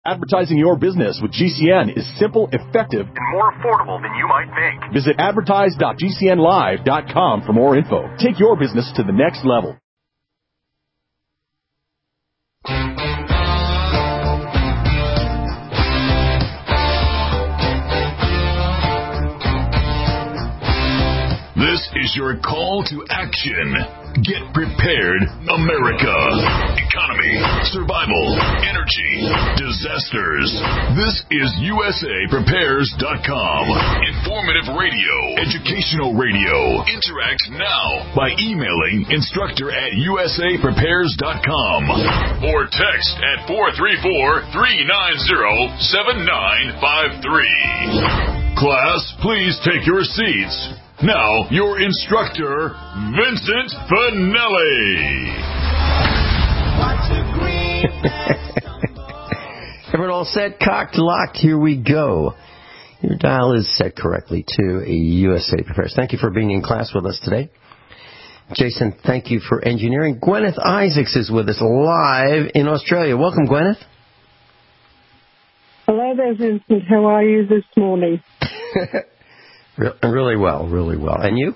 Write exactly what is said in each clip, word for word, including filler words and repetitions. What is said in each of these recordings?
Advertising your business with G C N is simple, effective, and more affordable than you might think. Visit advertise dot g c n live dot com for more info. Take your business to the next level. This is your call to action. Get prepared, America. Economy, survival, energy, disasters. This is U S A Prepares dot com. Informative radio, educational radio. Interact now by emailing instructor at U S A Prepares dot com or text at four three four, three nine zero, seven nine five three. Class, please take your seats. Now, your instructor, Vincent Finelli. Everyone all set, cocked, locked, here we go. Your dial is set correctly to a U S A Prepares. Thank you for being in class with us today. Jason, thank you for engineering. Gwyneth Isaacs is with us live in Australia. Welcome, Gwyneth. Hello there, Vincent. How are you this morning? Really well, really well. And you?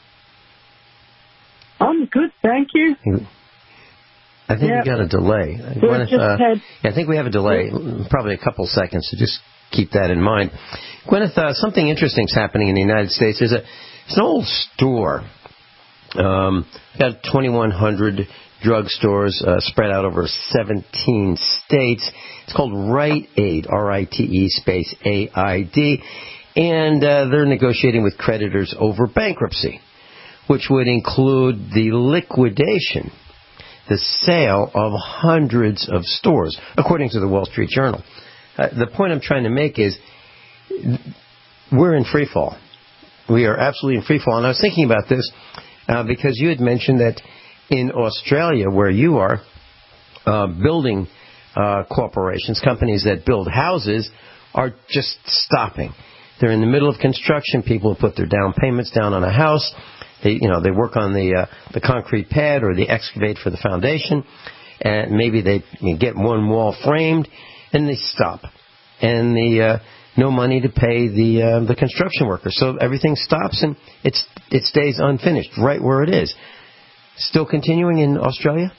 I'm good, thank you. I think yep. we got a delay. Gwyneth, just uh, had... yeah, I think we have a delay, probably a couple seconds, so just keep that in mind. Gwyneth, uh, something interesting is happening in the United States. There's a, it's an old store. Um, got twenty-one hundred drugstores uh, spread out over seventeen states. It's called Rite Aid, R I T E space A I D. And uh, they're negotiating with creditors over bankruptcy, which would include the liquidation, the sale of hundreds of stores, according to the Wall Street Journal. Uh, the point I'm trying to make is we're in free fall. We are absolutely in free fall. And I was thinking about this uh, because you had mentioned that in Australia, where you are, uh, building uh, corporations, companies that build houses, are just stopping. They're in the middle of construction. People put their down payments down on a house. They, you know, they work on the uh, the concrete pad or they excavate for the foundation, and maybe they you know, get one wall framed, and they stop, and the uh, no money to pay the uh, the construction workers. So everything stops and it's it stays unfinished right where it is. Still continuing in Australia?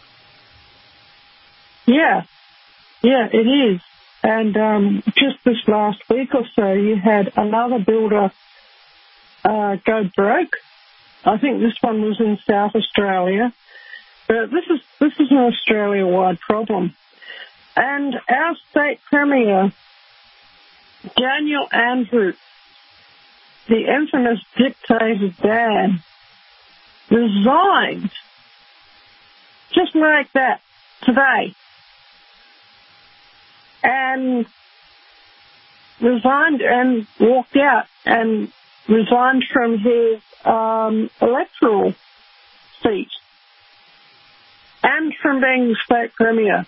Yeah, yeah, it is. And um, just this last week or so, you had another builder uh, go broke. I think this one was in South Australia. But this is this is an Australia-wide problem. And our state premier, Daniel Andrews, the infamous dictator Dan, resigned just like that today. And resigned and walked out and resigned from his um, electoral seat and from being the state premier.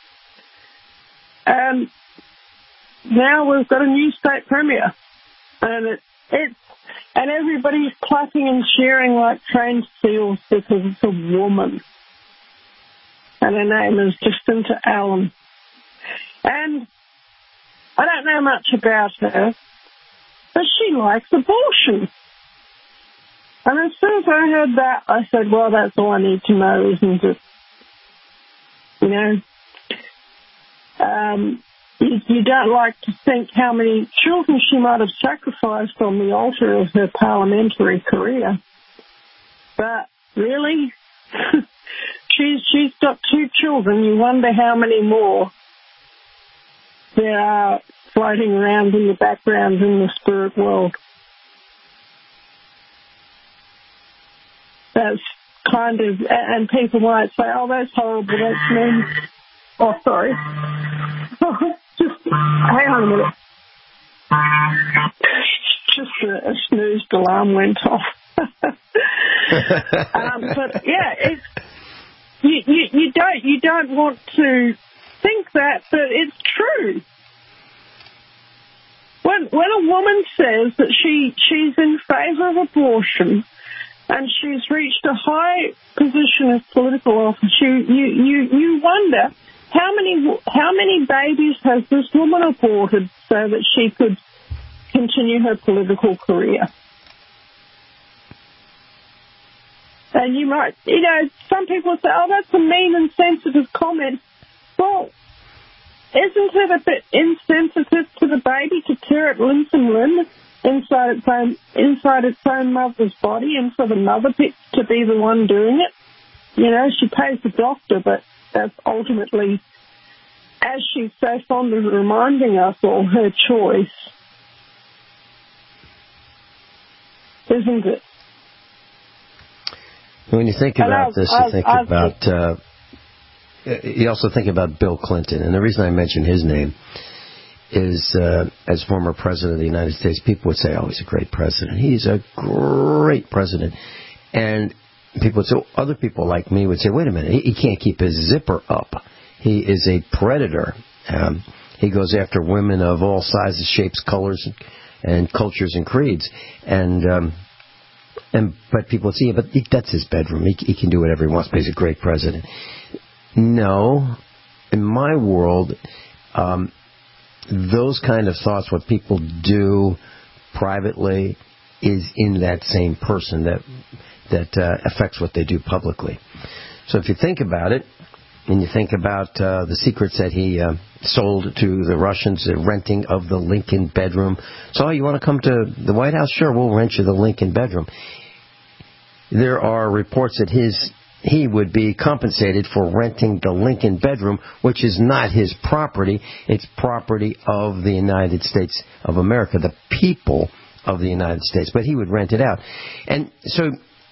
And now we've got a new state premier, and it, it's and everybody's clapping and cheering like trained seals because it's a woman, and her name is Jacinta Allen. And I don't know much about her, but she likes abortion. And as soon as I heard that, I said, well, that's all I need to know, isn't it? You know, um, you, you don't like to think how many children she might have sacrificed on the altar of her parliamentary career. But really, she's she's got two children. You wonder how many more there are floating around in the background in the spirit world. That's kind of, and people might say, oh, that's horrible, that's mean. Oh, sorry. Just hang on a minute. Just a, a snoozed alarm went off. um, but yeah, it's, you, you, you don't you don't want to think that, but it's true. When when a woman says that she she's in favour of abortion and she's reached a high position of political office, you you you, you wonder how many how many babies has this woman aborted so that she could continue her political career? And you might, you know, some people say, oh, that's a mean and sensitive comment. Well, isn't it a bit insensitive to the baby to tear it limb from limb inside its own, inside its own mother's body and for the mother to be the one doing it? You know, she pays the doctor, but that's ultimately, as she's so fond of reminding us all, her choice. Isn't it? When you think about this, you think I've, about, uh, you also think about Bill Clinton. And the reason I mention his name is, uh, as former president of the United States, people would say, oh, he's a great president. He's a great president. And people would say, other people like me would say, wait a minute, he, he can't keep his zipper up. He is a predator. Um, he goes after women of all sizes, shapes, colors, and cultures and creeds. And, um, And but people would say, yeah, but he, that's his bedroom. He, he can do whatever he wants, but he's a great president. No, in my world, um, those kind of thoughts, what people do privately, is in that same person that that uh, affects what they do publicly. So if you think about it, and you think about uh, the secrets that he uh, sold to the Russians, the renting of the Lincoln bedroom. So, oh, you want to come to the White House? Sure, we'll rent you the Lincoln bedroom. There are reports that his he would be compensated for renting the Lincoln bedroom, which is not his property. It's property of the United States of America, the people of the United States. But he would rent it out. And so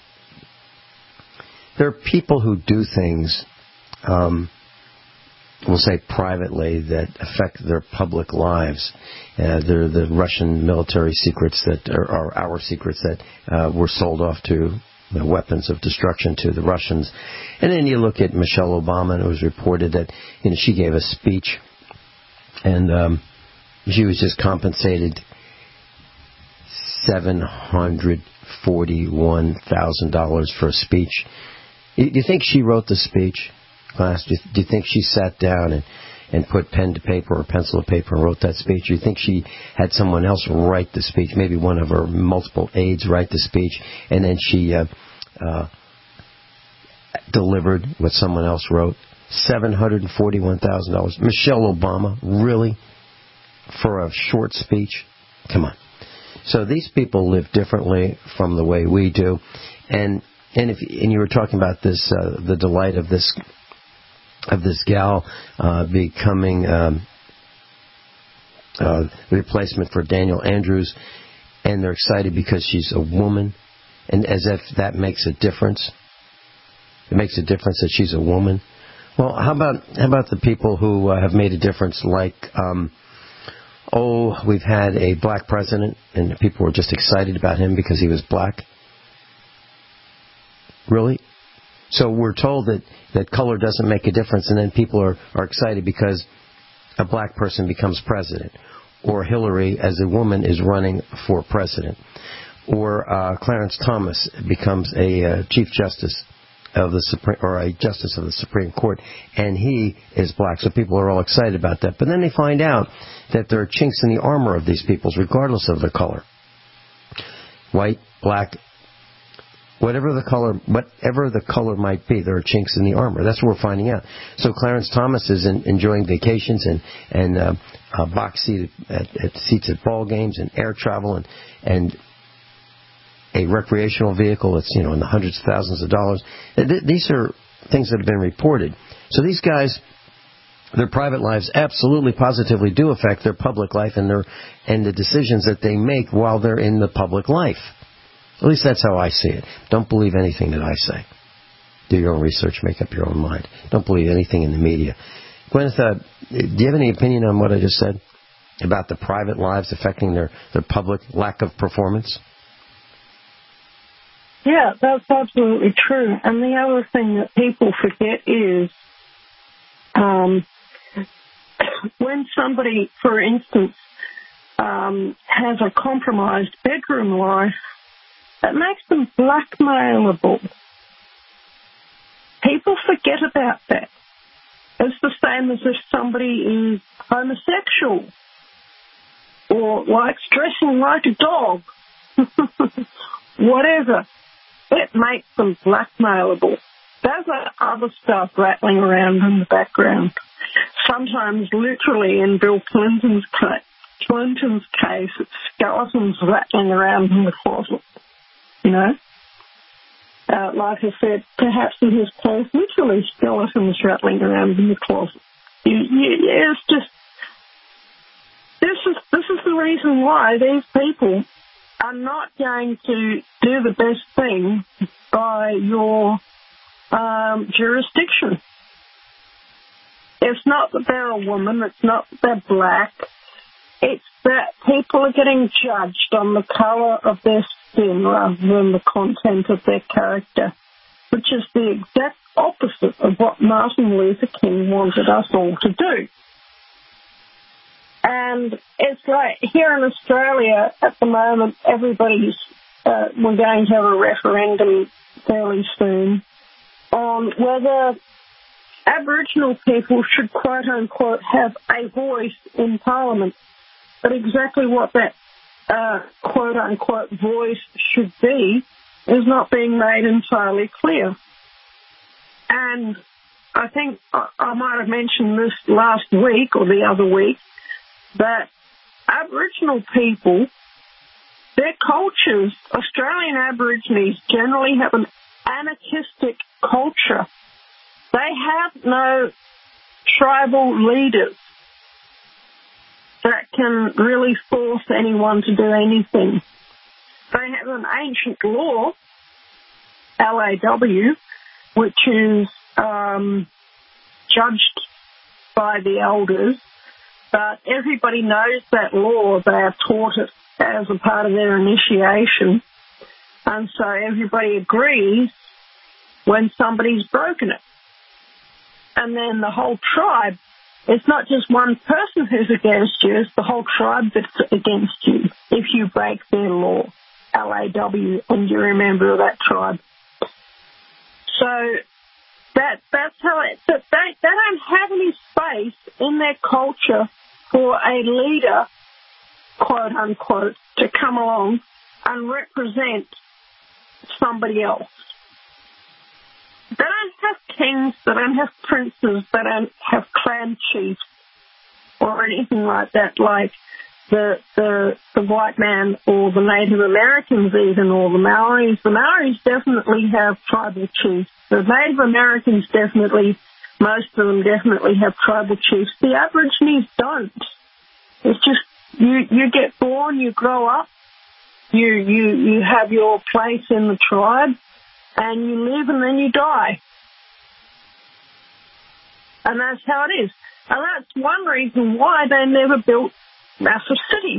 there are people who do things, um, we'll say privately, that affect their public lives. Uh, they're the Russian military secrets that are, are our secrets that uh, were sold off to the weapons of destruction to the Russians. And then you look at Michelle Obama, and it was reported that, you know, she gave a speech, and um, she was just compensated seven hundred forty-one thousand dollars for a speech. Do you think she wrote the speech, class? Do you, do you think she sat down and, and put pen to paper or pencil to paper and wrote that speech? Do you think she had someone else write the speech, maybe one of her multiple aides write the speech, and then she uh, uh, delivered what someone else wrote? seven hundred forty-one thousand dollars. Michelle Obama, really? For a short speech? Come on. So these people live differently from the way we do. And and if and you were talking about this, uh, the delight of this of this gal uh, becoming um, uh, the replacement for Daniel Andrews, and they're excited because she's a woman, and as if that makes a difference. It makes a difference that she's a woman. Well, how about how about the people who uh, have made a difference, like, um, oh, we've had a black president, and people were just excited about him because he was black? Really? So we're told that, that color doesn't make a difference, and then people are, are excited because a black person becomes president, or Hillary, as a woman, is running for president, or uh, Clarence Thomas becomes a uh, chief justice of the Supreme, or a justice of the Supreme Court, and he is black. So people are all excited about that. But then they find out that there are chinks in the armor of these people, regardless of the color. White, black, whatever the color, whatever the color might be, there are chinks in the armor. That's what we're finding out. So Clarence Thomas is in, enjoying vacations and and uh, uh, box seat at, at seats at ball games and air travel and and a recreational vehicle that's, you know, in the hundreds of thousands of dollars. Th- these are things that have been reported. So these guys, their private lives absolutely, positively do affect their public life and their and the decisions that they make while they're in the public life. At least that's how I see it. Don't believe anything that I say. Do your own research, make up your own mind. Don't believe anything in the media. Gwyneth, uh, do you have any opinion on what I just said about the private lives affecting their, their public lack of performance? Yeah, that's absolutely true. And the other thing that people forget is um, when somebody, for instance, um, has a compromised bedroom life, that makes them blackmailable. People forget about that. It's the same as if somebody is homosexual or likes dressing like a dog. Whatever. It makes them blackmailable. There's other stuff rattling around in the background. Sometimes literally in Bill Clinton's case, Clinton's case, it's skeletons rattling around in the closet. You know? Uh, like I said, perhaps in his case, literally skeletons rattling around in the closet. You, you, it's just, this is, this is the reason why these people are not going to do the best thing by your um, jurisdiction. It's not that they're a woman, it's not that they're black, it's that people are getting judged on the colour of their skin rather than the content of their character, which is the exact opposite of what Martin Luther King wanted us all to do. And it's like here in Australia at the moment, everybody's, uh, we're going to have a referendum fairly soon on whether Aboriginal people should, quote unquote, have a voice in Parliament. But exactly what that, uh, quote unquote, voice should be is not being made entirely clear. And I think I, I might have mentioned this last week or the other week, that Aboriginal people, their cultures, Australian Aborigines generally have an anarchistic culture. They have no tribal leaders that can really force anyone to do anything. They have an ancient law, L A W, which is um, judged by the elders, but everybody knows that law. They are taught it as a part of their initiation, and so everybody agrees when somebody's broken it. And then the whole tribe, it's not just one person who's against you, it's the whole tribe that's against you if you break their law, L A W, and you're a member of that tribe. So that that's how it, that they, they don't have any space in their culture for a leader, quote unquote, to come along and represent somebody else. They don't have kings, they don't have princes, they don't have clan chiefs or anything like that, like the the the white man or the Native Americans even, or the Maoris. The Maoris definitely have tribal chiefs. The Native Americans definitely, most of them definitely have tribal chiefs. The Aborigines don't. It's just you you get born, you grow up, you you you have your place in the tribe, and you live and then you die. And that's how it is. And that's one reason why they never built massive cities.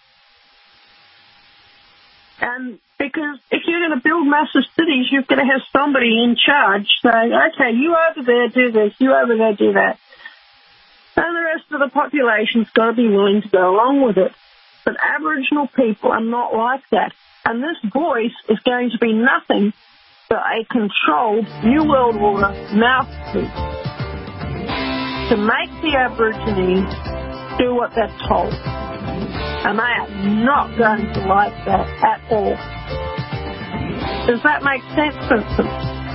And because if you're going to build massive cities, you're going to have somebody in charge saying, okay, you over there do this, you over there do that. And the rest of the population's got to be willing to go along with it. But Aboriginal people are not like that. And this voice is going to be nothing but a controlled New World Order mouthpiece to make the Aborigines do what they're told. And they are not going to like that at all. Does that make sense, Vincent?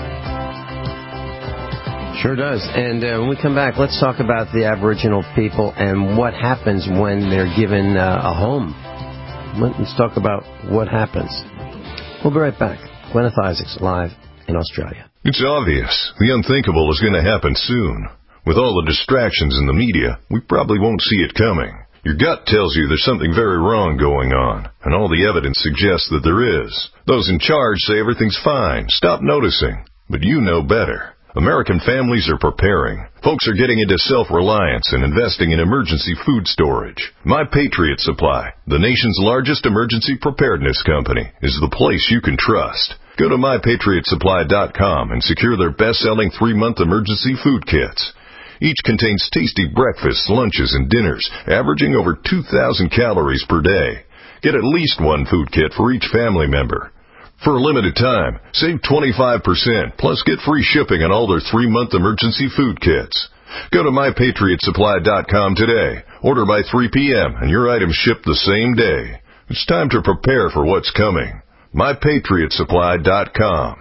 Sure does. And uh, when we come back, let's talk about the Aboriginal people and what happens when they're given uh, a home. Let's talk about what happens. We'll be right back. Gwyneth Isaacs, live in Australia. It's obvious. The unthinkable is going to happen soon. With all the distractions in the media, we probably won't see it coming. Your gut tells you there's something very wrong going on, and all the evidence suggests that there is. Those in charge say everything's fine. Stop noticing. But you know better. American families are preparing. Folks are getting into self-reliance and investing in emergency food storage. My Patriot Supply, the nation's largest emergency preparedness company, is the place you can trust. Go to my patriot supply dot com and secure their best-selling three-month emergency food kits. Each contains tasty breakfasts, lunches, and dinners, averaging over two thousand calories per day. Get at least one food kit for each family member. For a limited time, save twenty-five percent, plus get free shipping on all their three-month emergency food kits. Go to my patriot supply dot com today. Order by three p.m. and your items ship the same day. It's time to prepare for what's coming. my patriot supply dot com.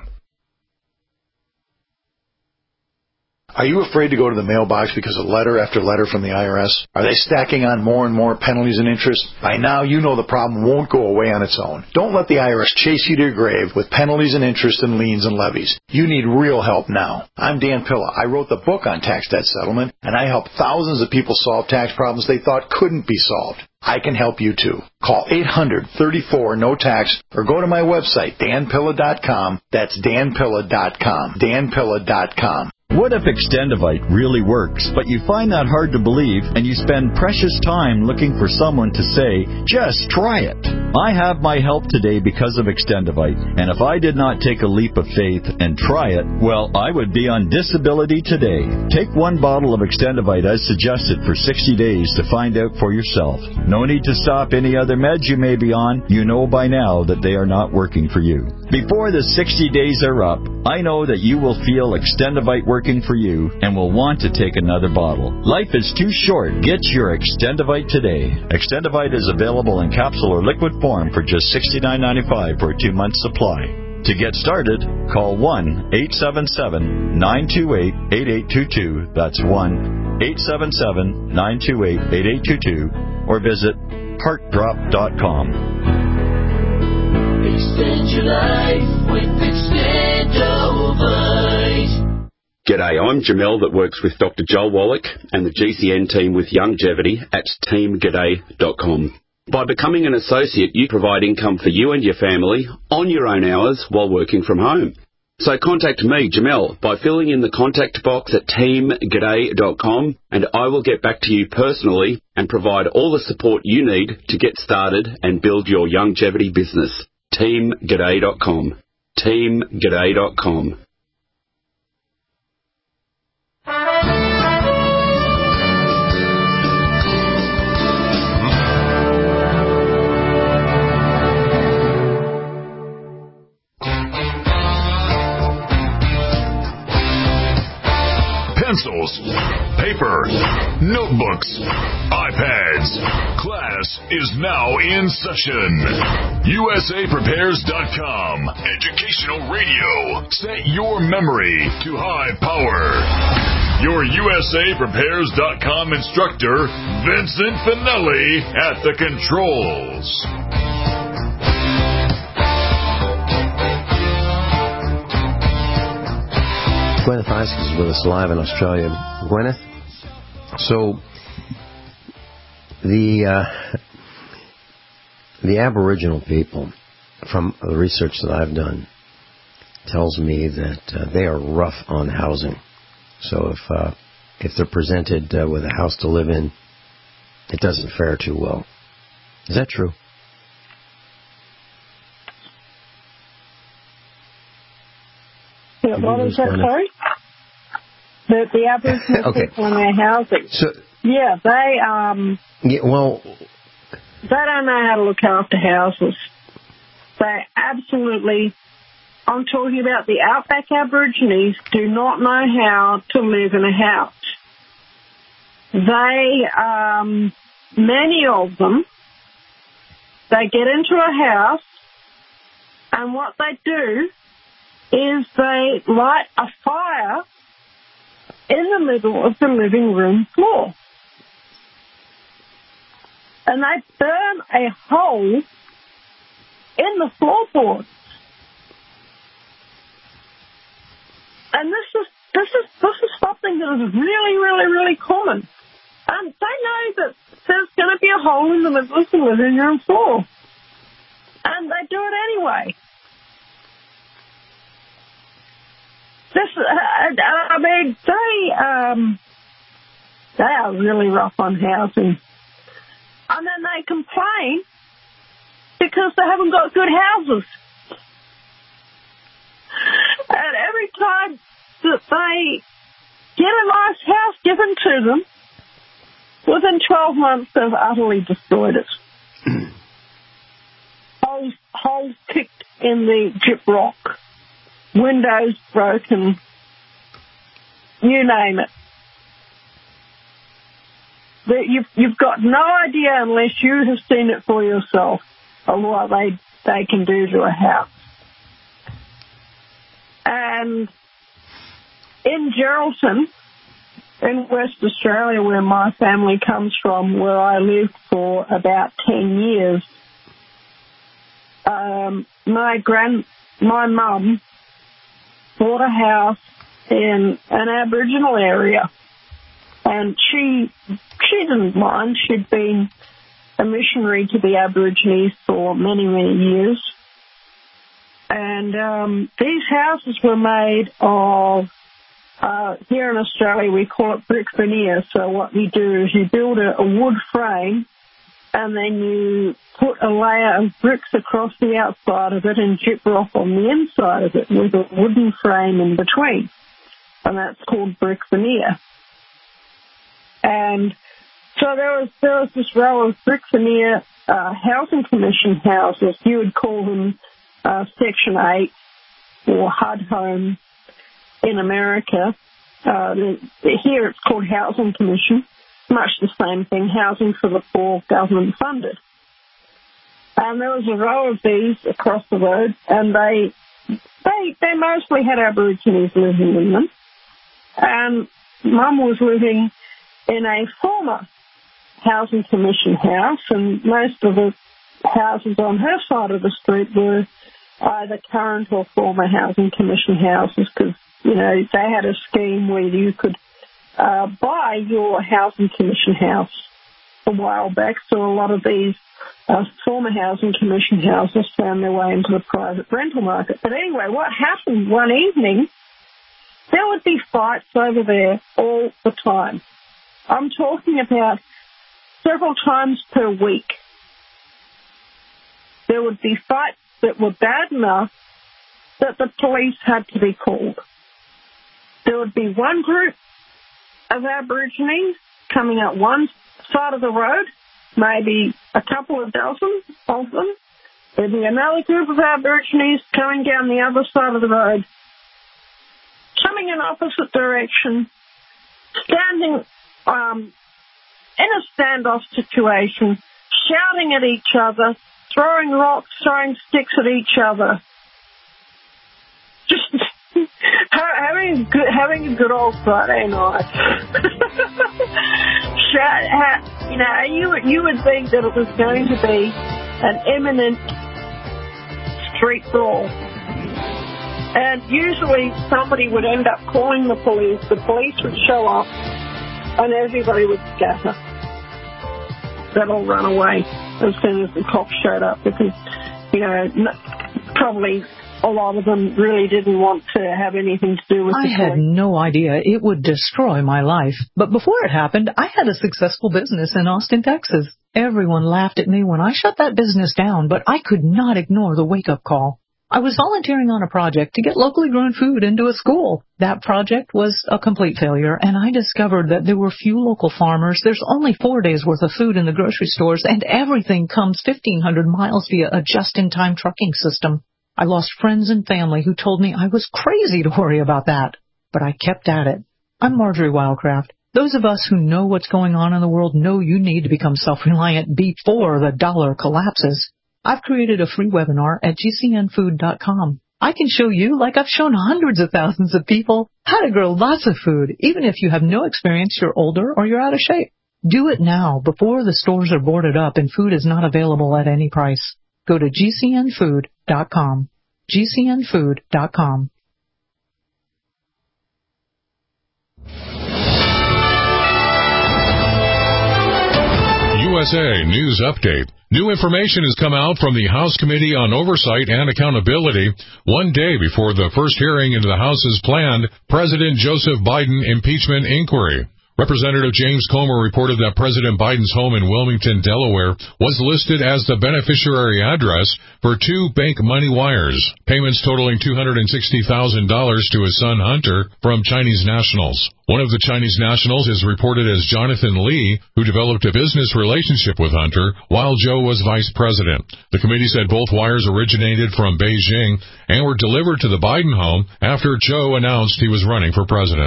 Are you afraid to go to the mailbox because of letter after letter from the I R S? Are they stacking on more and more penalties and interest? By now, you know the problem won't go away on its own. Don't let the I R S chase you to your grave with penalties and interest and liens and levies. You need real help now. I'm Dan Pilla. I wrote the book on tax debt settlement, and I help thousands of people solve tax problems they thought couldn't be solved. I can help you too. Call eight hundred, thirty-four, no tax or go to my website, dan pilla dot com. That's dan pilla dot com. dan pilla dot com. What if Extendivite really works, but you find that hard to believe and you spend precious time looking for someone to say, just try it? I have my help today because of Extendivite, and if I did not take a leap of faith and try it, well, I would be on disability today. Take one bottle of Extendivite as suggested for sixty days to find out for yourself. No need to stop any other meds you may be on. You know by now that they are not working for you. Before the sixty days are up, I know that you will feel Extendivite working for you and will want to take another bottle. Life is too short. Get your Extendivite today. Extendivite is available in capsule or liquid form for just sixty-nine ninety-five for a two-month supply. To get started, call one eight seven seven, nine two eight, eight eight two two. That's one eight seven seven, nine two eight, eight eight two two or visit heart drop dot com. Extend your life with Extendivite. G'day, I'm Jamel that works with Doctor Joel Wallach and the G C N team with Youngevity at team g'day dot com. By becoming an associate, you provide income for you and your family on your own hours while working from home. So contact me, Jamel, by filling in the contact box at team g'day dot com and I will get back to you personally and provide all the support you need to get started and build your Youngevity business. team g'day dot com. team g'day dot com. Pencils, paper, notebooks, iPads. Class is now in session. U S A prepares dot com. Educational radio. Set your memory to high power. Your U S A prepares dot com instructor, Vincent Finelli, at the controls. Gwyneth Isaacs is with us live in Australia. Gwyneth, so the uh, the Aboriginal people, from the research that I've done, tells me that uh, they are rough on housing. So if uh, if they're presented uh, with a house to live in, it doesn't fare too well. Is that true? Yeah, what is that, sorry? The, the Aboriginal okay. people in their housing. So, yeah, they um. Yeah, well, they don't know how to look after houses. They absolutely. I'm talking about the outback Aborigines do not know how to live in a house. They, um, many of them, they get into a house, and what they do is they light a fire in the middle of the living room floor. And they burn a hole in the floorboards. And this is this is this is something that is really, really, really common. And they know that there's going to be a hole in the middle of the living room floor. And they do it anyway. This, uh, I mean, they, um, they are really rough on housing. And then they complain because they haven't got good houses. And every time that they get a nice house given to them, within twelve months they've utterly destroyed it. holes, holes kicked in the gyprock. Windows broken, you name it. that you've you've got no idea unless you have seen it for yourself of what they they can do to a house. And in Geraldton, in West Australia, where my family comes from, where I lived for about ten years, um, my grand, my mum bought a house in an Aboriginal area, and she she didn't mind. She'd been a missionary to the Aborigines for many, many years. And um, these houses were made of, uh, here in Australia we call it brick veneer. So what you do is you build a, a wood frame and then you put a layer of bricks across the outside of it and gyprock on the inside of it with a wooden frame in between. And that's called brick veneer. And so there was there was this row of brick veneer uh, housing commission houses. You would call them uh, Section eight or H U D home in America. Uh, the, here it's called Housing Commission. Much the same thing, housing for the poor, government funded. And there was a row of these across the road, and they they they mostly had Aborigines living in them. And Mum was living in a former Housing Commission house, and most of the houses on her side of the street were either current or former Housing Commission houses, because, you know, they had a scheme where you could uh, buy your Housing Commission house a while back, so a lot of these uh, former Housing Commission houses found their way into the private rental market. But anyway, what happened one evening, there would be fights over there all the time. I'm talking about several times per week. There would be fights that were bad enough that the police had to be called. There would be one group of Aborigines coming out one side of the road, maybe a couple of dozen of them. There'd be another group of Aborigines coming down the other side of the road, coming in opposite direction, standing um, in a standoff situation, shouting at each other, throwing rocks, throwing sticks at each other. Just having a good, having a good old Friday night. You know, you you would think that it was going to be an imminent street brawl. And usually somebody would end up calling the police. The police would show up and everybody would scatter. They'd all run away as soon as the cops showed up because, you know, probably a lot of them really didn't want to have anything to do with I the had no idea it would destroy my life. But before it happened, I had a successful business in Austin, Texas. Everyone laughed at me when I shut that business down, but I could not ignore the wake-up call. I was volunteering on a project to get locally grown food into a school. That project was a complete failure, and I discovered that there were few local farmers. There's only four days' worth of food in the grocery stores, and everything comes fifteen hundred miles via a just-in-time trucking system. I lost friends and family who told me I was crazy to worry about that, but I kept at it. I'm Marjorie Wildcraft. Those of us who know what's going on in the world know you need to become self-reliant before the dollar collapses. I've created a free webinar at G C N food dot com. I can show you, like I've shown hundreds of thousands of people, how to grow lots of food, even if you have no experience, you're older, or you're out of shape. Do it now, before the stores are boarded up and food is not available at any price. Go to G C N food dot com. G C N food dot com. U S A News Update. New information has come out from the House Committee on Oversight and Accountability one day before the first hearing into the House's planned President Joseph Biden impeachment inquiry. Representative James Comer reported that President Biden's home in Wilmington, Delaware, was listed as the beneficiary address for two bank money wires, payments totaling two hundred sixty thousand dollars to his son Hunter from Chinese nationals. One of the Chinese nationals is reported as Jonathan Lee, who developed a business relationship with Hunter while Joe was vice president. The committee said both wires originated from Beijing and were delivered to the Biden home after Joe announced he was running for president.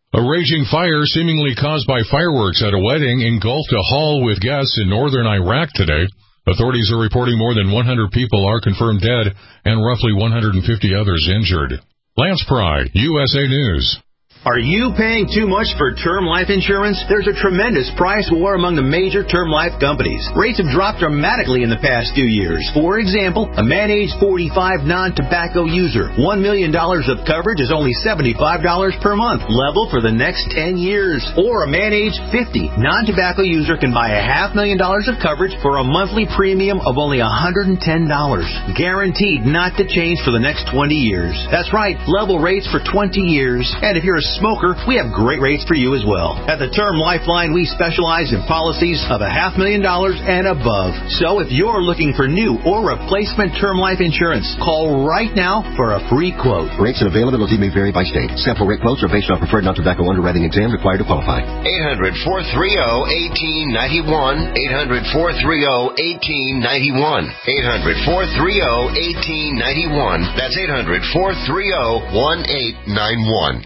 A raging fire seemingly caused by fireworks at a wedding engulfed a hall with guests in northern Iraq today. Authorities are reporting more than one hundred people are confirmed dead and roughly one hundred fifty others injured. Lance Pry, U S A News. Are you paying too much for term life insurance? There's a tremendous price war among the major term life companies. Rates have dropped dramatically in the past few years. For example, a man age forty-five non-tobacco user, one million dollars of coverage is only seventy-five dollars per month, level for the next ten years. Or a man age fifty non-tobacco user can buy a half million dollars of coverage for a monthly premium of only one hundred ten dollars. Guaranteed not to change for the next twenty years. That's right, level rates for twenty years. And if you're a smoker, we have great rates for you as well. At the Term Lifeline, we specialize in policies of a half million dollars and above. So if you're looking for new or replacement term life insurance, call right now for a free quote. Rates and availability may vary by state. Sample rate quotes are based on preferred non-tobacco underwriting exam required to qualify. eight hundred, four three zero, one eight nine one. eight hundred, four three zero, one eight nine one. eight hundred, four three zero, one eight nine one. That's eight hundred, four three zero, one eight nine one.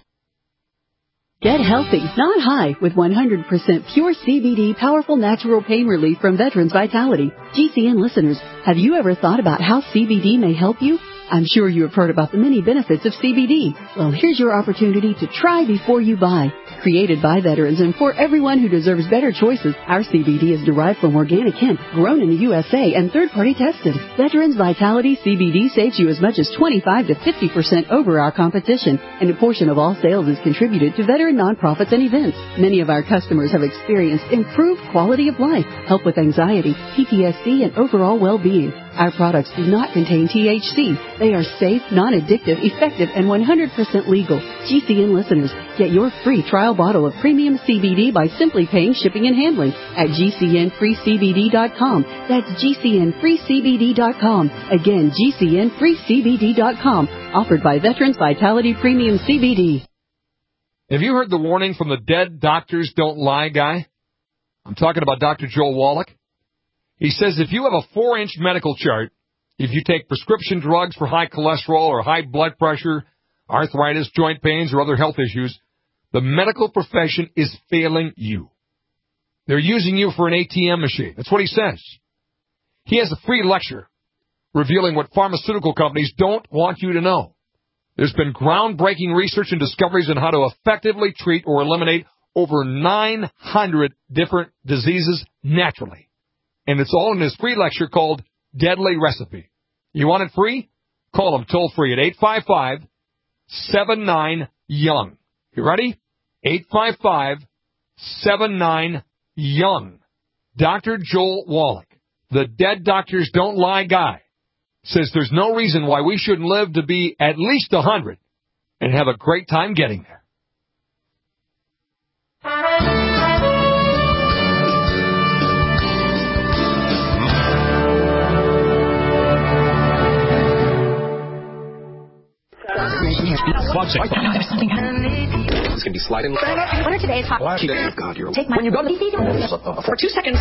Get healthy, not high, with one hundred percent pure C B D powerful natural pain relief from Veterans Vitality. G C N listeners, have you ever thought about how C B D may help you? I'm sure you have heard about the many benefits of C B D. Well, here's your opportunity to try before you buy. Created by veterans and for everyone who deserves better choices, our C B D is derived from organic hemp, grown in the U S A, and third-party tested. Veterans Vitality C B D saves you as much as twenty-five to fifty percent over our competition, and a portion of all sales is contributed to veteran nonprofits and events. Many of our customers have experienced improved quality of life, help with anxiety, P T S D, and overall well-being. Our products do not contain T H C. They are safe, non-addictive, effective, and one hundred percent legal. G C N listeners, get your free trial bottle of premium C B D by simply paying shipping and handling at G C N free C B D dot com. That's G C N free C B D dot com. Again, G C N free C B D dot com. Offered by Veterans Vitality Premium C B D. Have you heard the warning from the Dead Doctors Don't Lie guy? I'm talking about Doctor Joel Wallach. He says if you have a four-inch medical chart, if you take prescription drugs for high cholesterol or high blood pressure, arthritis, joint pains, or other health issues, the medical profession is failing you. They're using you for an A T M machine. That's what he says. He has a free lecture revealing what pharmaceutical companies don't want you to know. There's been groundbreaking research and discoveries on how to effectively treat or eliminate over nine hundred different diseases naturally. And it's all in his free lecture called Deadly Recipe. You want it free? Call him toll free at eight five five, seven nine, young. You ready? eight five five, seven nine, young. Doctor Joel Wallach, the Dead Doctors Don't Lie guy, says there's no reason why we shouldn't live to be at least one hundred and have a great time getting there. This can be sliding. What are today's hot? Oh, God, you're Take my when you go to for two seconds.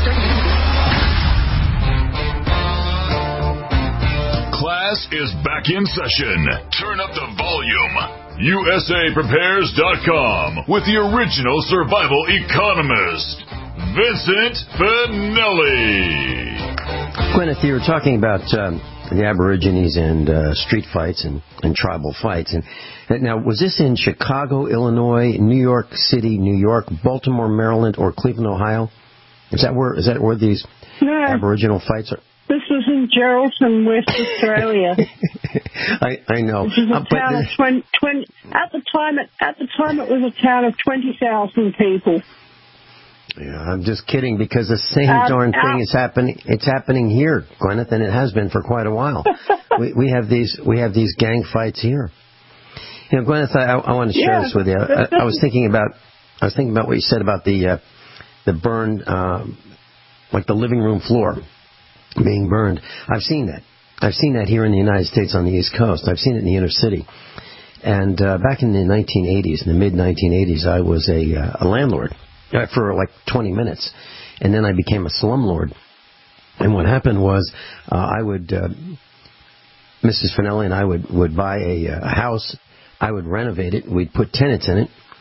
Class is back in session. Turn up the volume. U S A Prepares dot com with the original survival economist, Vincent Finelli. Gwyneth, you were talking about um, the Aborigines and uh, street fights and, and tribal fights. And, and now, was this in Chicago, Illinois, New York City, New York, Baltimore, Maryland, or Cleveland, Ohio? Is that where is that where these no, Aboriginal fights are? This was in Geraldton, West Australia. I I know. This is a uh, town of twenty, twenty. At the time, it, at the time, it was a town of twenty thousand people. Yeah, I'm just kidding because the same um, darn thing uh, is happening. It's happening here, Gwyneth, and it has been for quite a while. we, we have these we have these gang fights here. You know, Gwyneth, I, I want to share yeah, this with you. I, I was thinking about I was thinking about what you said about the uh, the burned, uh, like the living room floor being burned. I've seen that. I've seen that here in the United States on the East Coast. I've seen it in the inner city. And uh, back in the nineteen eighties, in the mid nineteen eighties, I was a, uh, a landlord uh, for like twenty minutes. And then I became a slumlord. And what happened was uh, I would, uh, Missus Finelli and I would, would buy a, a house. I would renovate it. We'd put tenants in it.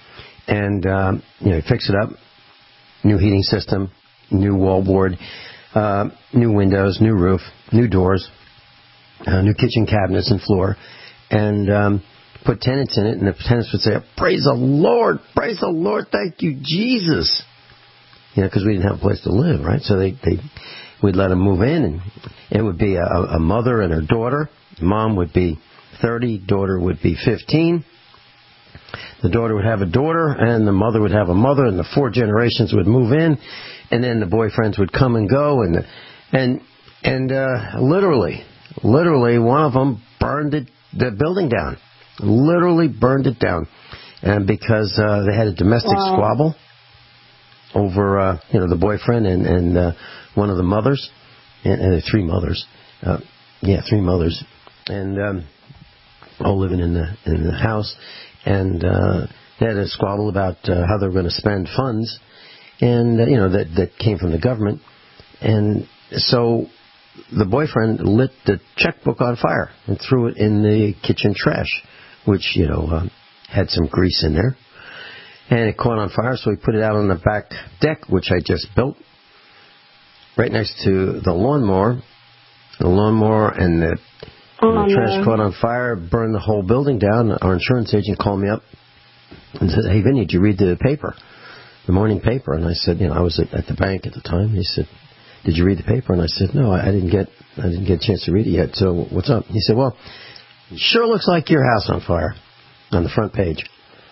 And, um, you know, he fixed it up. New heating system, new wallboard, uh, new windows, new roof, new doors, uh, new kitchen cabinets and floor. And um, put tenants in it, and the tenants would say, praise the Lord, praise the Lord, thank you, Jesus. You know, because we didn't have a place to live, right? So they, they we'd let them move in, and it would be a, a mother and her daughter. Mom would be thirty, daughter would be fifteen. The daughter would have a daughter, and the mother would have a mother, and the four generations would move in, and then the boyfriends would come and go, and and and uh, literally, literally, one of them burned it, the building down, literally burned it down, and because uh, they had a domestic wow. squabble over, uh, you know, the boyfriend and and uh, one of the mothers, and, and there are three mothers, uh, yeah, three mothers, and um, all living in the in the house. And uh, they had a squabble about uh, how they were going to spend funds, and uh, you know that that came from the government. And so the boyfriend lit the checkbook on fire and threw it in the kitchen trash, which you know uh, had some grease in there, and it caught on fire. So he put it out on the back deck, which I just built, right next to the lawnmower. The lawnmower and the And the trash caught on fire, burned the whole building down. Our insurance agent called me up and said, hey, Vinny, did you read the paper, the morning paper? And I said, you know, I was at, at the bank at the time. He said, did you read the paper? And I said, no, I, I didn't get I didn't get a chance to read it yet. So what's up? He said, well, it sure looks like your house on fire on the front page.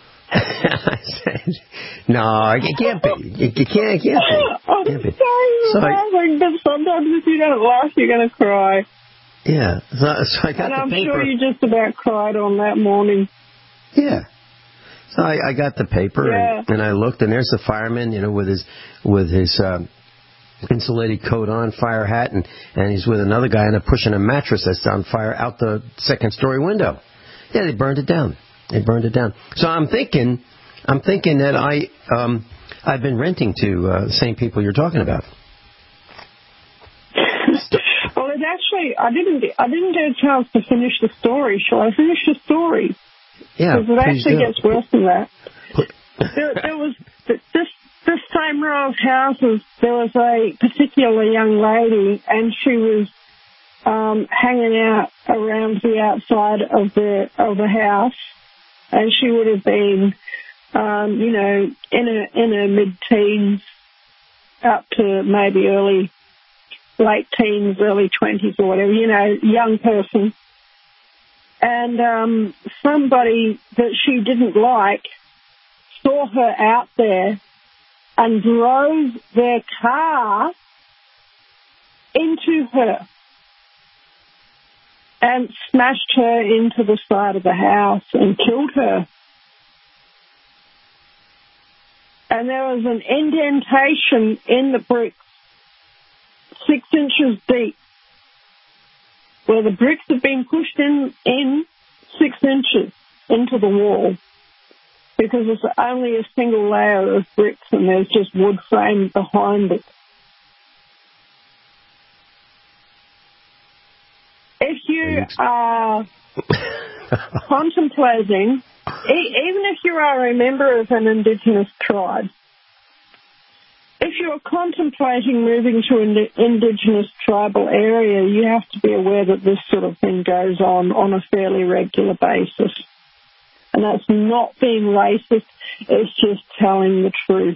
I said, no, it can't be. It, it can't, it can't be. I'm can't be. sorry, So I, but sometimes if you don't laugh, you're going to cry. Yeah, so, so I got and the I'm paper. sure you just about cried on that morning. Yeah. So I, I got the paper yeah. and, and I looked, and there's the fireman, you know, with his with his uh, insulated coat on, fire hat, and, and he's with another guy and they're pushing a mattress that's on fire out the second story window. Yeah, they burned it down. They burned it down. So I'm thinking, I'm thinking that I um, I've been renting to uh, the same people you're talking about. Well, it actually, I didn't, I didn't get a chance to finish the story. Shall I finish the story? Yeah, because it actually do. gets worse than that. there, there was this this same row of houses. There was a particular young lady, and she was um, hanging out around the outside of the of the house, and she would have been, um, you know, in a in her mid-teens, up to maybe early. late teens, early twenties or whatever, you know, young person. And um, somebody that she didn't like saw her out there and drove their car into her and smashed her into the side of the house and killed her. And there was an indentation in the bricks, six inches deep, where the bricks have been pushed in, in six inches into the wall, because it's only a single layer of bricks and there's just wood frame behind it. If you are contemplating, e- even if you are a member of an Indigenous tribe, if you're contemplating moving to an Indigenous tribal area, you have to be aware that this sort of thing goes on on a fairly regular basis. And that's not being racist, it's just telling the truth.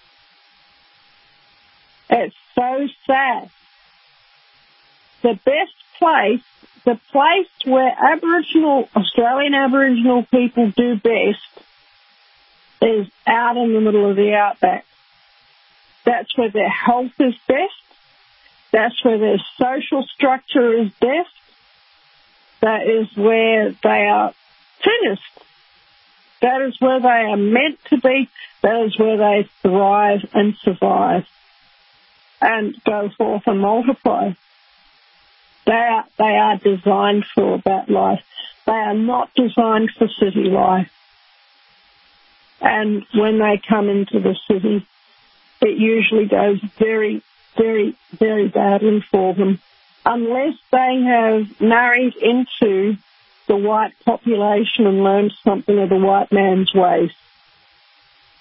It's so sad. The best place, the place where Aboriginal, Australian Aboriginal people do best is out in the middle of the outback. That's where their health is best. That's where their social structure is best. That is where they are thinnest. That is where they are meant to be. That is where they thrive and survive and go forth and multiply. They are, they are designed for that life. They are not designed for city life. And when they come into the city, it usually goes very, very, very badly for them, unless they have married into the white population and learned something of the white man's ways.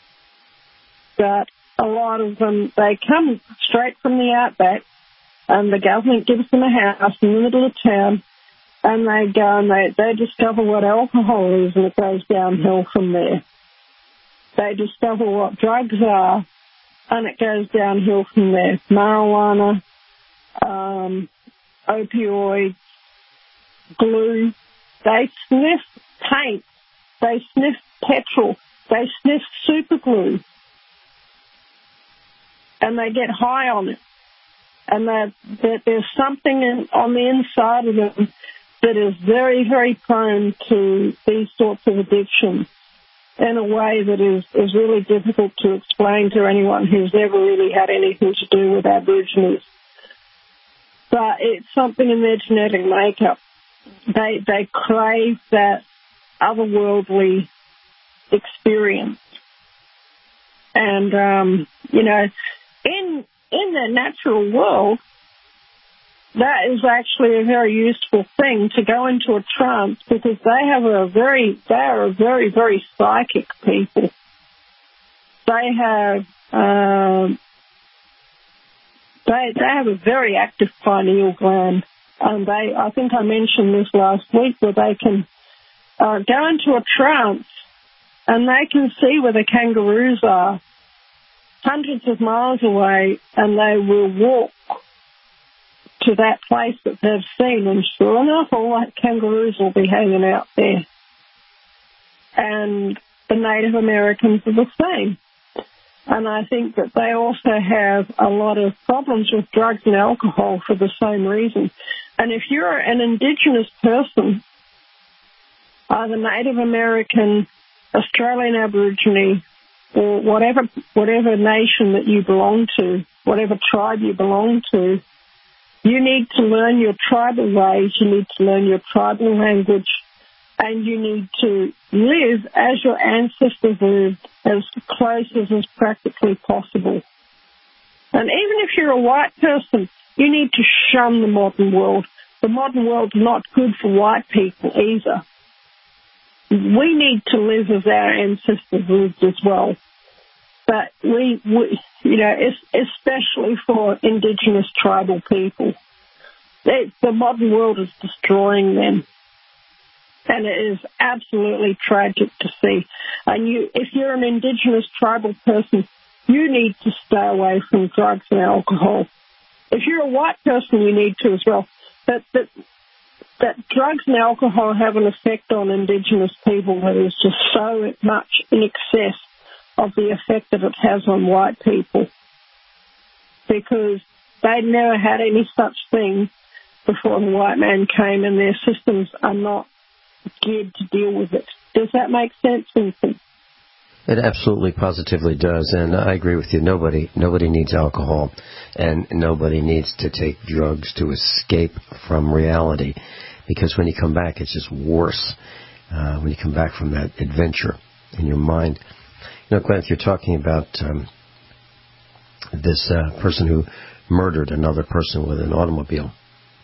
that a lot of them, they come straight from the outback, and the government gives them a house in the middle of town, and they go and they, they discover what alcohol is, and it goes downhill from there. They discover what drugs are, and it goes downhill from there. Marijuana, um, opioids, glue. They sniff paint. They sniff petrol. They sniff super glue. And they get high on it. And that, that there's something in, on the inside of them that is very, very prone to these sorts of addictions in a way that is, is really difficult to explain to anyone who's never really had anything to do with Aborigines. But it's something in their genetic makeup. They they crave that otherworldly experience. And, um, you know, in in the natural world, that is actually a very useful thing to go into a trance, because they have a very, they are a very, very psychic people. They have, um, they they have a very active pineal gland, and they, I think I mentioned this last week, where they can uh, go into a trance and they can see where the kangaroos are hundreds of miles away, and they will walk to that place that they've seen, and sure enough, all that kangaroos will be hanging out there. And the Native Americans are the same. And I think that they also have a lot of problems with drugs and alcohol for the same reason. And if you're an Indigenous person, either Native American, Australian Aborigine, or whatever whatever nation that you belong to, whatever tribe you belong to, you need to learn your tribal ways, you need to learn your tribal language, and you need to live as your ancestors lived, as close as is practically possible. And even if you're a white person, you need to shun the modern world. The modern world's not good for white people either. We need to live as our ancestors lived as well. But we, we you know, especially for Indigenous tribal people, they, the modern world is destroying them. And it is absolutely tragic to see. And you, if you're an Indigenous tribal person, you need to stay away from drugs and alcohol. If you're a white person, you need to as well. But that, that drugs and alcohol have an effect on Indigenous people that is just so much in excess of the effect that it has on white people, because they never had any such thing before the white man came, and their systems are not geared to deal with it. Does that make sense, Vincent? It absolutely, positively does, and I agree with you. Nobody, nobody needs alcohol, and nobody needs to take drugs to escape from reality, because when you come back, it's just worse. Uh, when you come back from that adventure in your mind. You know, Glenn, you're talking about um, this uh, person who murdered another person with an automobile,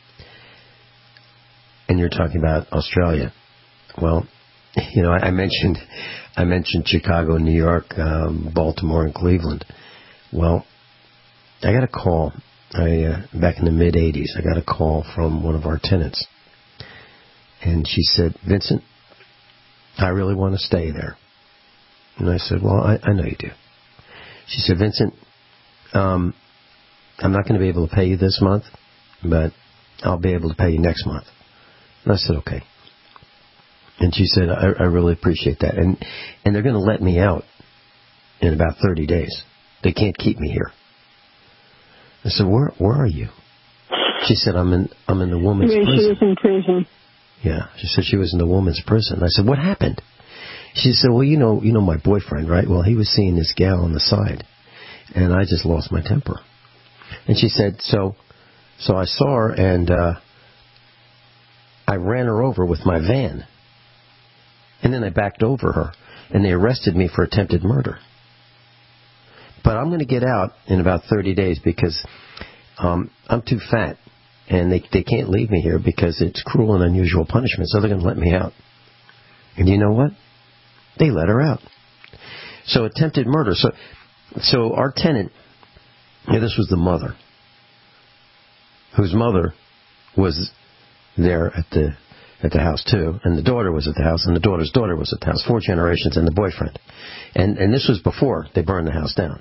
and you're talking about Australia. Well, you know, I, I mentioned I mentioned Chicago, New York, um, Baltimore, and Cleveland. Well, I got a call. I uh, back in the mid eighties, I got a call from one of our tenants, and she said, "Vincent, I really want to stay there." And I said, well, I, I know you do. She said, Vincent, um, I'm not going to be able to pay you this month, but I'll be able to pay you next month. And I said, okay. And she said, I, I really appreciate that. And and they're going to let me out in about thirty days. They can't keep me here. I said, where where are you? She said, I'm in I'm in the woman's you mean prison. She was in prison. Yeah. She said she was in the woman's prison. I said, what happened? She said, well, you know, you know my boyfriend, right? Well, he was seeing this gal on the side, and I just lost my temper. And she said, so so I saw her, and uh, I ran her over with my van. And then I backed over her, and they arrested me for attempted murder. But I'm going to get out in about thirty days because um, I'm too fat, and they they can't leave me here because it's cruel and unusual punishment, so they're going to let me out. And you know what? They let her out. So attempted murder. So so our tenant, yeah, this was the mother, whose mother was there at the at the house too, and the daughter was at the house, and the daughter's daughter was at the house, four generations, and the boyfriend. And and this was before they burned the house down.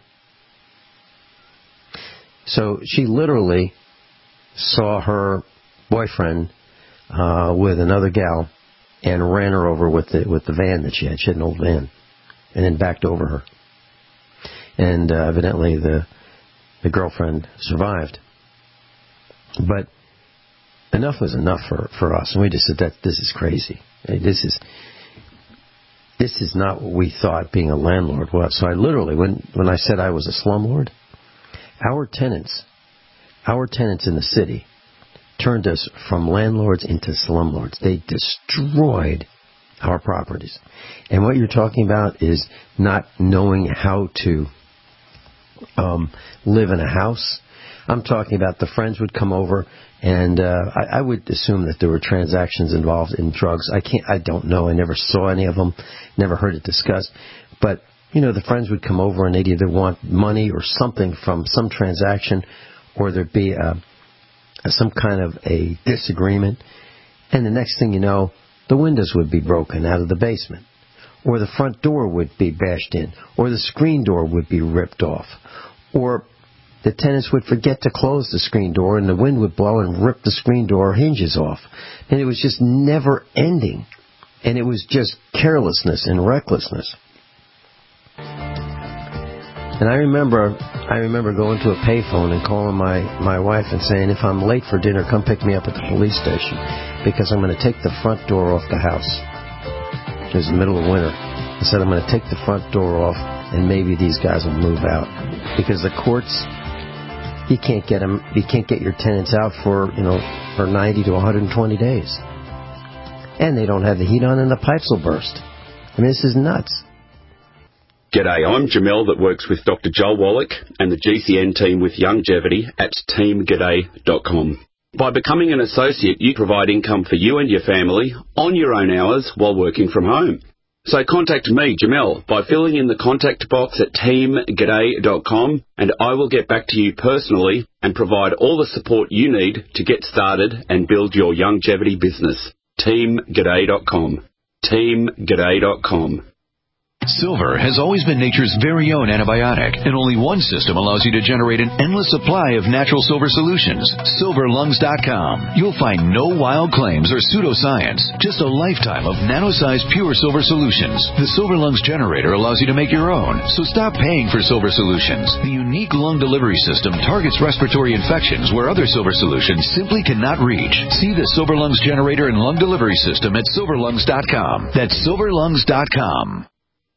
So she literally saw her boyfriend uh, with another gal and ran her over with the with the van that she had. She had an old van, and then backed over her. And uh, evidently the the girlfriend survived. But enough was enough for, for us, and we just said that this is crazy. This is this is not what we thought being a landlord was. So I literally, when when I said I was a slumlord, our tenants, our tenants in the city, turned us from landlords into slumlords. They destroyed our properties. And what you're talking about is not knowing how to um, live in a house. I'm talking about the friends would come over, and uh, I, I would assume that there were transactions involved in drugs. I can't, I don't know. I never saw any of them, never heard it discussed. But you know, the friends would come over, and they'd either want money or something from some transaction, or there'd be a, a, some kind of a disagreement. And the next thing you know, the windows would be broken out of the basement, or the front door would be bashed in, or the screen door would be ripped off, or the tenants would forget to close the screen door, and the wind would blow and rip the screen door hinges off. And it was just never ending. And it was just carelessness and recklessness. And I remember I remember going to a payphone and calling my, my wife and saying, if I'm late for dinner, come pick me up at the police station, because I'm going to take the front door off the house. It was the middle of winter. I said, I'm going to take the front door off, and maybe these guys will move out. Because the courts, you can't get them, you can't get your tenants out for, you know, for ninety to one hundred twenty days. And they don't have the heat on, and the pipes will burst. I mean, this is nuts. G'day, I'm Jamel that works with Doctor Joel Wallach and the G C N team with Longevity at team g'day dot com. By becoming an associate, you provide income for you and your family on your own hours while working from home. So contact me, Jamel, by filling in the contact box at team g'day dot com, and I will get back to you personally and provide all the support you need to get started and build your longevity business. team g'day dot com. team g'day dot com. Silver has always been nature's very own antibiotic, and only one system allows you to generate an endless supply of natural silver solutions. silver lungs dot com. You'll find no wild claims or pseudoscience, just a lifetime of nano-sized pure silver solutions. The Silver Lungs generator allows you to make your own, so stop paying for silver solutions. The unique lung delivery system targets respiratory infections where other silver solutions simply cannot reach. See the Silver Lungs generator and lung delivery system at silver lungs dot com. That's silver lungs dot com.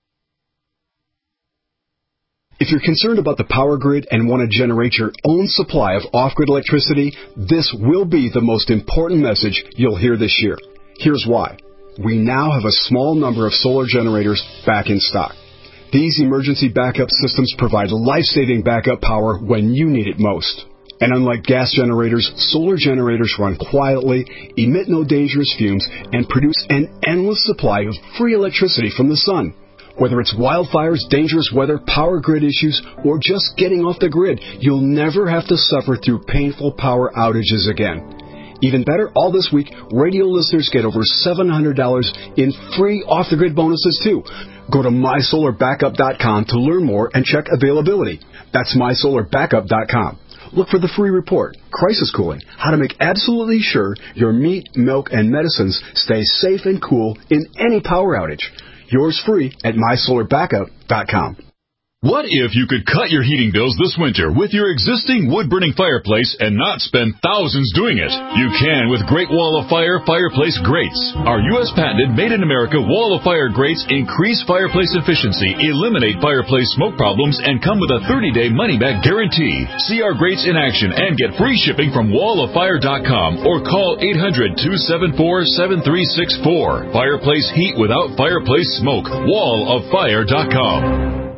If you're concerned about the power grid and want to generate your own supply of off-grid electricity, this will be the most important message you'll hear this year. Here's why. We now have a small number of solar generators back in stock. These emergency backup systems provide life-saving backup power when you need it most. And unlike gas generators, solar generators run quietly, emit no dangerous fumes, and produce an endless supply of free electricity from the sun. Whether it's wildfires, dangerous weather, power grid issues, or just getting off the grid, you'll never have to suffer through painful power outages again. Even better, all this week, radio listeners get over seven hundred dollars in free off-the-grid bonuses, too. Go to my solar backup dot com to learn more and check availability. That's my solar backup dot com. Look for the free report, Crisis Cooling, how to make absolutely sure your meat, milk, and medicines stay safe and cool in any power outage. Yours free at my solar backup dot com. What if you could cut your heating bills this winter with your existing wood-burning fireplace and not spend thousands doing it? You can with Great Wall of Fire Fireplace Grates. Our U S patented made-in-America Wall of Fire grates increase fireplace efficiency, eliminate fireplace smoke problems, and come with a thirty-day money-back guarantee. See our grates in action and get free shipping from wall of fire dot com or call eight hundred, two seven four, seven three six four. Fireplace heat without fireplace smoke. wall of fire dot com.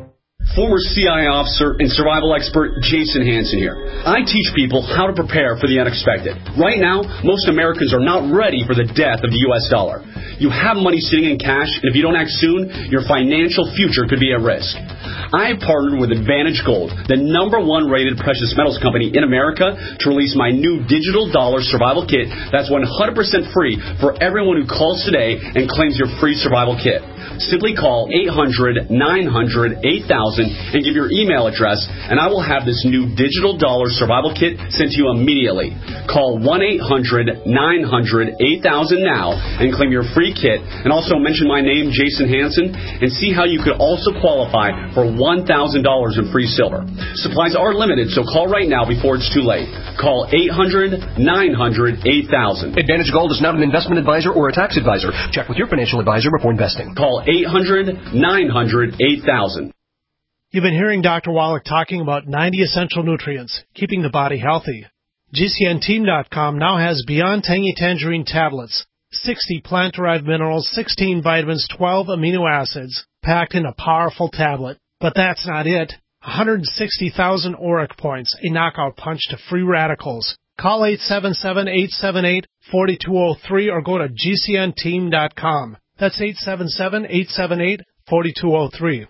Former C I A officer and survival expert Jason Hansen here. I teach people how to prepare for the unexpected. Right now, most Americans are not ready for the death of the U S dollar. You have money sitting in cash, and if you don't act soon, your financial future could be at risk. I have partnered with Advantage Gold, the number one rated precious metals company in America, to release my new digital dollar survival kit that's one hundred percent free for everyone who calls today and claims your free survival kit. Simply call eight hundred, nine hundred, eight thousand and give your email address, and I will have this new digital dollar survival kit sent to you immediately. Call one eight hundred, nine hundred, eight thousand now and claim your free kit, and also mention my name, Jason Hansen, and see how you could also qualify for one thousand dollars in free silver. Supplies are limited, so call right now before it's too late. Call eight hundred, nine hundred, eight thousand. Advantage Gold is not an investment advisor or a tax advisor. Check with your financial advisor before investing. Call eight hundred, nine hundred, eight thousand. You've been hearing Doctor Wallach talking about ninety essential nutrients, keeping the body healthy. G C N team dot com now has Beyond Tangy Tangerine tablets, sixty plant-derived minerals, sixteen vitamins, twelve amino acids, packed in a powerful tablet. But that's not it. one hundred sixty thousand auric points, a knockout punch to free radicals. Call eight seven seven, eight seven eight, four two zero three or go to G C N team dot com. That's eight seven seven, eight seven eight, four two zero three.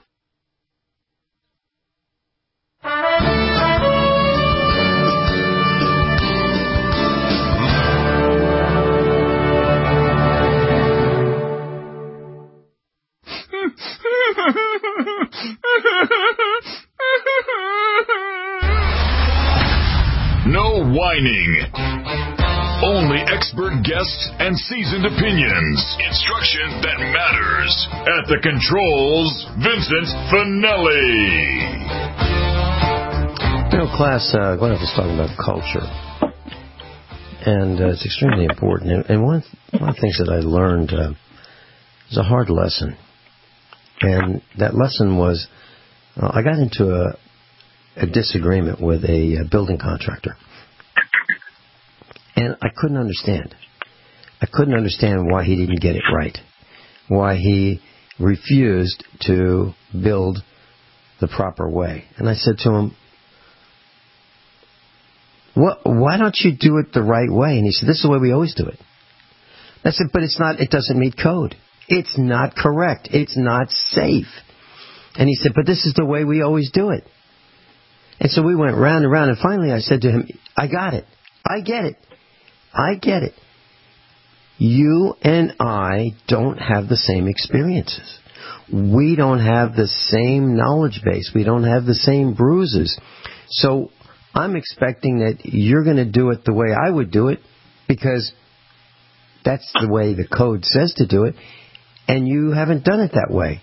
No whining. Only expert guests and seasoned opinions. Instruction that matters. At the controls, Vincent Finelli. You know, class, uh, Gwyneth was talking about culture. And uh, it's extremely important. And, and one, one of the things that I learned uh, was a hard lesson. And that lesson was, uh, I got into a, a disagreement with a, a building contractor. And I couldn't understand. I couldn't understand why he didn't get it right. Why he refused to build the proper way. And I said to him, what, why don't you do it the right way? And he said, this is the way we always do it. I said, but it's not, it doesn't meet code. It's not correct. It's not safe. And he said, but this is the way we always do it. And so we went round and round, and finally I said to him, I got it. I get it. I get it. You and I don't have the same experiences. We don't have the same knowledge base. We don't have the same bruises. So I'm expecting that you're going to do it the way I would do it because that's the way the code says to do it, and you haven't done it that way.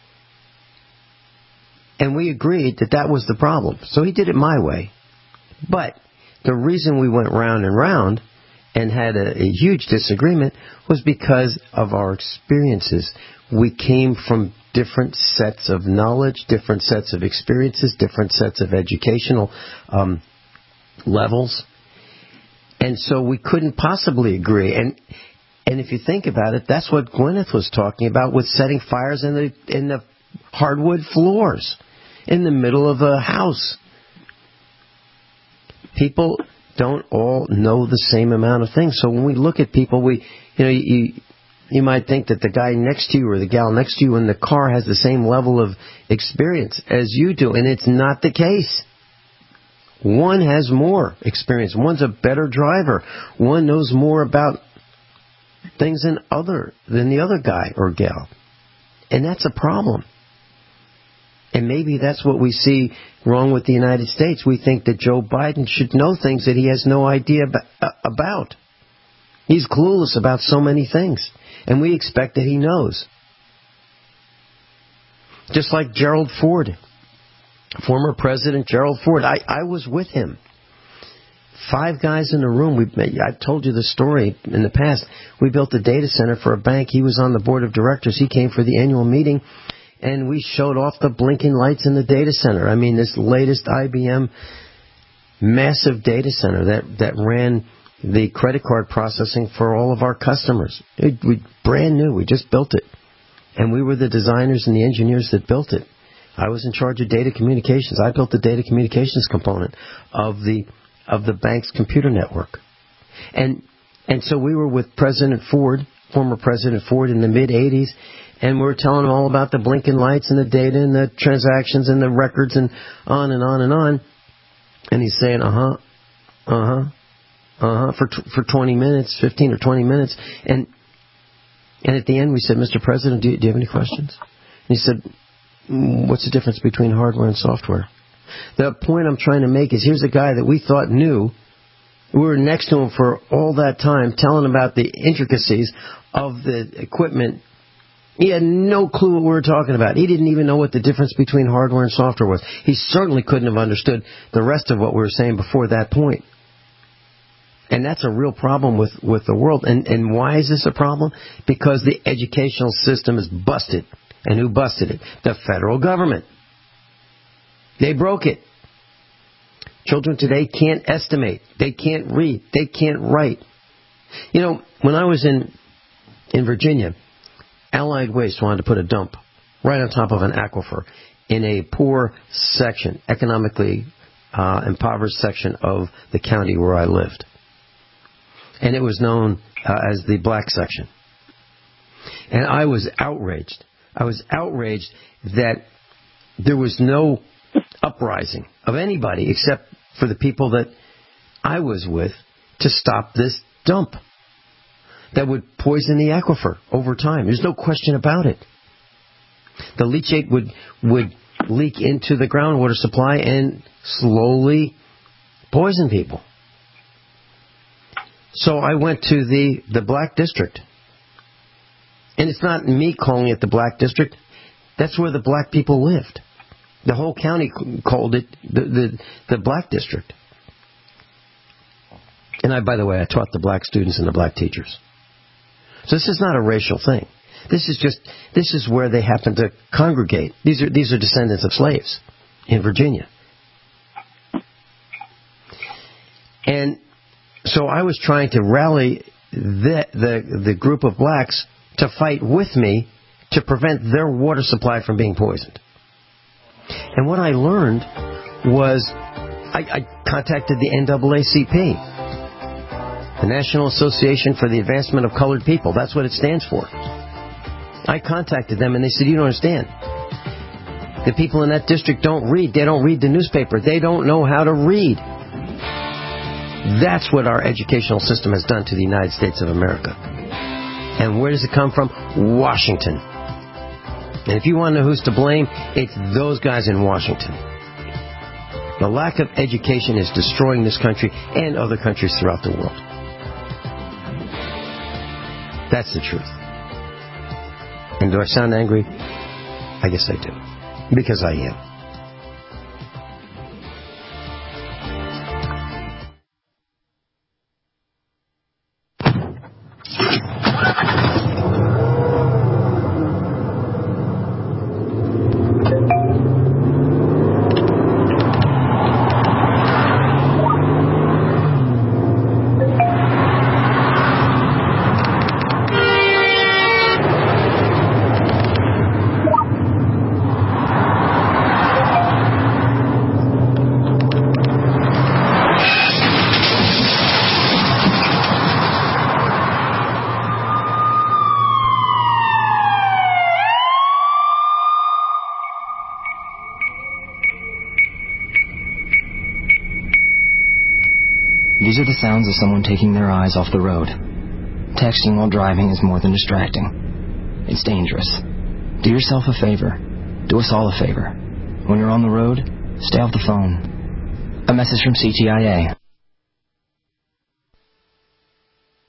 And we agreed that that was the problem. So he did it my way. But the reason we went round and round and had a, a huge disagreement was because of our experiences. We came from different sets of knowledge, different sets of experiences, different sets of educational um, levels. And so we couldn't possibly agree. And and if you think about it, that's what Gwyneth was talking about with setting fires in the in the hardwood floors in the middle of a house. People don't all know the same amount of things. So when we look at people, we, you know, you, you might think that the guy next to you or the gal next to you in the car has the same level of experience as you do, and it's not the case. One has more experience. One's a better driver. One knows more about things than other than the other guy or gal, and that's a problem. And maybe that's what we see wrong with the United States. We think that Joe Biden should know things that he has no idea about. He's clueless about so many things, and we expect that he knows. Just like Gerald Ford, former President Gerald Ford. I, I was with him. Five guys in a room. We, I've told you the story in the past. We built a data center for a bank. He was on the board of directors. He came for the annual meeting. And we showed off the blinking lights in the data center. I mean, this latest I B M massive data center that, that ran the credit card processing for all of our customers. It was brand new. We just built it. And we were the designers and the engineers that built it. I was in charge of data communications. I built the data communications component of the of the bank's computer network. And and so we were with President Ford, former President Ford, in the mid-eighties, and we were telling him all about the blinking lights and the data and the transactions and the records and on and on and on. And he's saying, uh-huh, uh-huh, uh-huh, for t- for twenty minutes, fifteen or twenty minutes. And and at the end we said, Mister President, do you, do you have any questions? And he said, what's the difference between hardware and software? The point I'm trying to make is here's a guy that we thought knew. We were next to him for all that time, telling about the intricacies of the equipment. He had no clue what we were talking about. He didn't even know what the difference between hardware and software was. He certainly couldn't have understood the rest of what we were saying before that point. And that's a real problem with, with the world. And, and why is this a problem? Because the educational system is busted. And who busted it? The federal government. They broke it. Children today can't estimate. They can't read. They can't write. You know, when I was in in Virginia, Allied Waste wanted to put a dump right on top of an aquifer in a poor section, economically uh, impoverished section of the county where I lived. And it was known uh, as the black section. And I was outraged. I was outraged that there was no uprising of anybody except for the people that I was with to stop this dump that would poison the aquifer over time. There's no question about it. The leachate would would leak into the groundwater supply and slowly poison people. So I went to the, the Black District. And it's not me calling it the Black District. That's where the black people lived. The whole county called it the, the, the Black District. And I, by the way, I taught the black students and the black teachers. So this is not a racial thing. This is just, this is where they happen to congregate. These are, these are descendants of slaves in Virginia. And so I was trying to rally the, the, the group of blacks to fight with me to prevent their water supply from being poisoned. And what I learned was I, I contacted the N double A C P, the National Association for the Advancement of Colored People. That's what it stands for. I contacted them and they said, you don't understand. The people in that district don't read. They don't read the newspaper. They don't know how to read. That's what our educational system has done to the United States of America. And where does it come from? Washington. And if you want to know who's to blame, it's those guys in Washington. The lack of education is destroying this country and other countries throughout the world. That's the truth. And do I sound angry? I guess I do. Because I am. These are the sounds of someone taking their eyes off the road. Texting while driving is more than distracting. It's dangerous. Do yourself a favor. Do us all a favor. When you're on the road, stay off the phone. A message from C T I A.